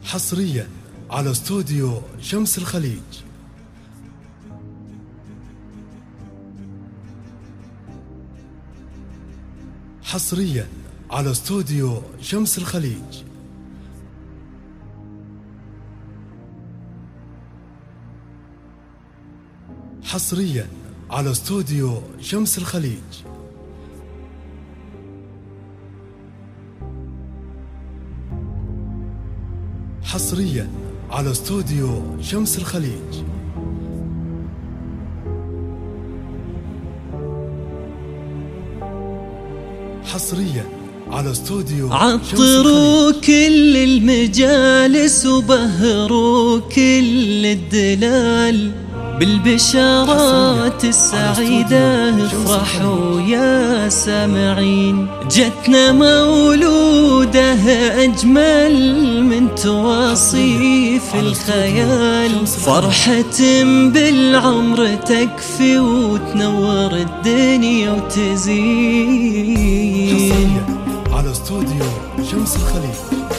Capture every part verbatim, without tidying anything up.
حصريا على استوديو شمس الخليج. حصريا على استوديو شمس الخليج. حصريا على استوديو شمس الخليج. حصريا على استوديو شمس الخليج. حصريا على استوديو عطروا كل المجالس وبهروا كل الدلال بالبشارات السعيدة، افرحوا يا سامعين. جتنا مولودة أجمل من توصيف الخيال، فرحة بالعمر تكفي وتنور الدنيا وتزين. على استوديو شمس الخليج.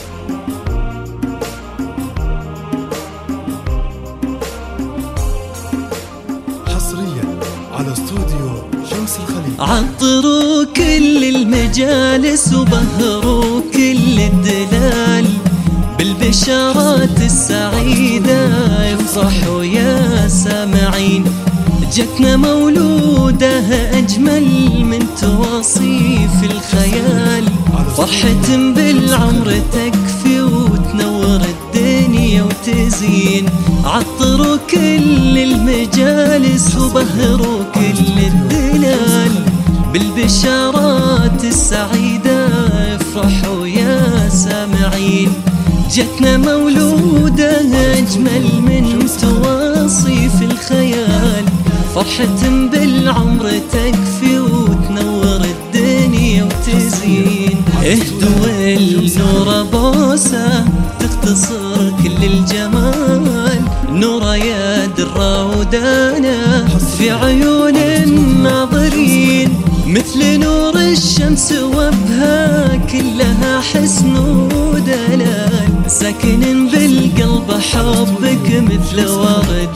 على استوديو شمس الخليج. عطروا كل المجالس وبهروا كل الدلال بالبشارات السعيدة، افرحوا يا سامعين. جتنا مولودة أجمل من توصيف الخيال، فرحة بالعمر تكفي وتنور الدنيا وتزين. عطروا كل المجالس وبهروا كل الدلال بالبشارات السعيدة، افرحوا يا سامعين. جتنا مولودة أجمل من توصيف الخيال، فرحة بالعمر تكفي وتنور الدنيا وتزين. اهدوا النور بوسة تختصر كل الجمال، نورا يا درة ودانا في عيون الناظرين، مثل نور الشمس وبها كلها حسن ودلال. ساكن بالقلب حبك مثل ورد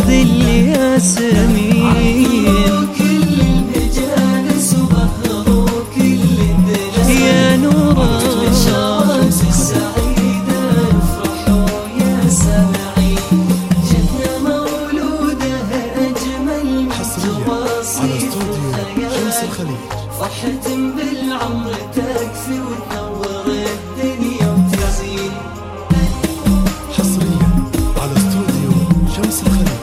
الياسمين. كل المجالس وبهروا كل الدلال يا نور الشمس السعيدة، افرحوا يا سامعين. جتنا مولودة أجمل من توصيف الخيال، فرحة بالعمر تكفي وتنور الدنيا وتزين. حصريا على استوديو شمس الخليج.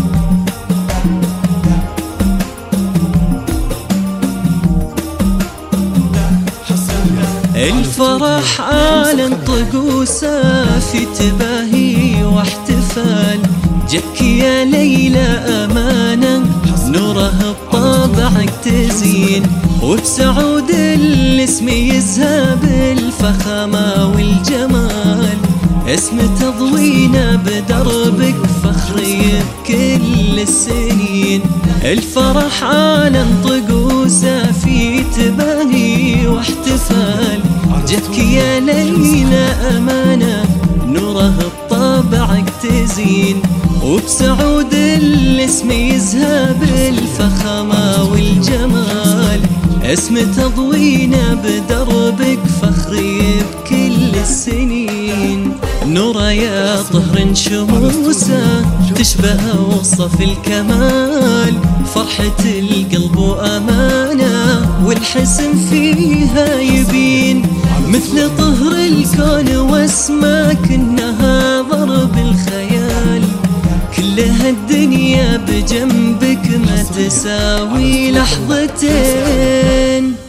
الفرح عالم طقوسه في تباهي واحتفال، جك يا ليلى أمانة نوره بطبعك تزين، وبسعود الاسم يذهب الفخامة والجمال. اسم تضوينا بدربك فخري بكل السنين. الفرح عالم طقوسه في تباهي واحتفال، جتك يا ليلى أمانة نوره بطبعك تزين، وبسعود الاسم يذهب الفخامة والجمال. اسم تضوينا بدربك فخري بكل السنين. نورا يا طهر شموسه تشبه وصف الكمال، فرحة القلب وأمانة والحسن فيها يبين، مثل طهر الكون واسماك إنها ضرب الخيال. كل هالدنيا بجنبك ما تساوي لحظتين.